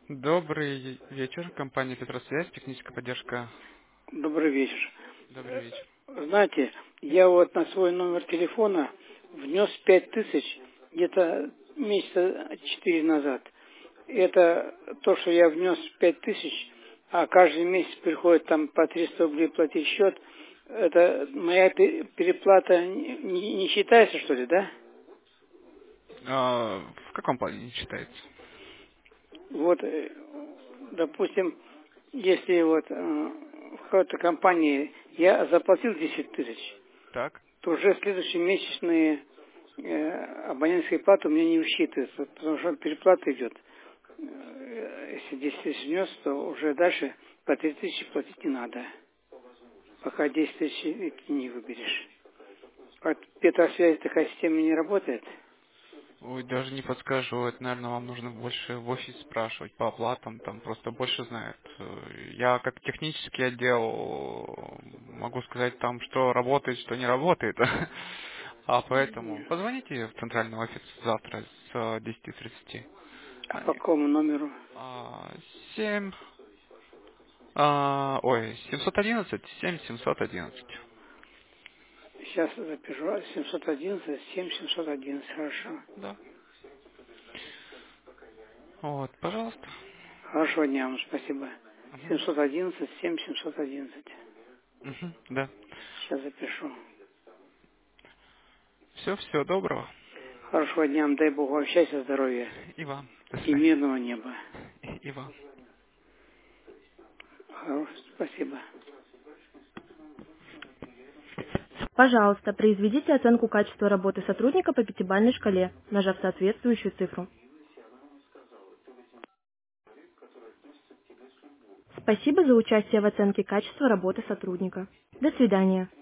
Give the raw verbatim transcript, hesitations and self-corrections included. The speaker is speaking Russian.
Добрый вечер, компания Петросвязь, техническая поддержка. Добрый вечер. Добрый вечер. Знаете, я вот на свой номер телефона внес пять тысяч где-то месяца четыре назад. Это то, что я внес пять тысяч, а каждый месяц приходит там по триста рублей платить счет. Это моя пе- переплата не, не- не считается, что ли, да? А, в каком плане не читается? Вот, э, допустим, если вот э, в какой-то компании я заплатил десять тысяч, Так. то уже следующие месячные э, абонентские платы у меня не учитываются, потому что переплата идет. Э, Если десять тысяч внес, то уже дальше по три тысячи платить не надо, пока десять тысяч ты не выберешь. От Петросвязи такая система не работает. Ой, даже не подскажу, это, наверное, вам нужно больше в офис спрашивать по оплатам, там просто больше знают. Э, Я как технический отдел могу сказать там, что работает, что не работает. А поэтому позвоните в центральный офис завтра с десяти тридцати. А по Они, какому номеру? а, семь, а, ой, семьсот одиннадцать, семь семьсот одиннадцать. Сейчас запишу. семьсот одиннадцать, семь семьсот одиннадцать. Да, Хорошо. да. Вот, пожалуйста. Хорошего дня вам. Спасибо. Мгм. семьсот одиннадцать, семь семьсот одиннадцать. Мгм, да. Сейчас запишу. Все, всего доброго. Хорошего дня вам. Дай Бог вам счастья, здоровья И вам. До и свидания. мирного неба. И вам. Хорош- Спасибо. Пожалуйста, произведите оценку качества работы сотрудника по пятибалльной шкале, нажав соответствующую цифру. Спасибо за участие в оценке качества работы сотрудника. До свидания.